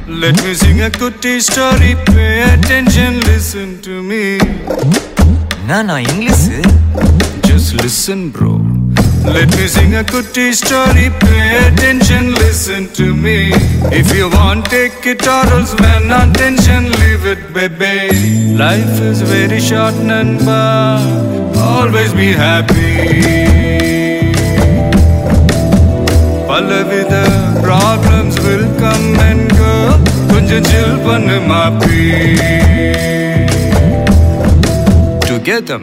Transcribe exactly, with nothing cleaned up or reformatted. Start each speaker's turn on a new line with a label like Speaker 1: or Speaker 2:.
Speaker 1: Let me sing a goody story. Pay attention, listen to me.
Speaker 2: Nana English.
Speaker 1: Just listen, bro. Let me sing a goody story. Pay attention, listen to me. If you want, take it or else when attention, leave it, baby. Life is very short, Nanba. Always be happy. Palavida problems will come and go. Kunja chill pannu maapi. Together.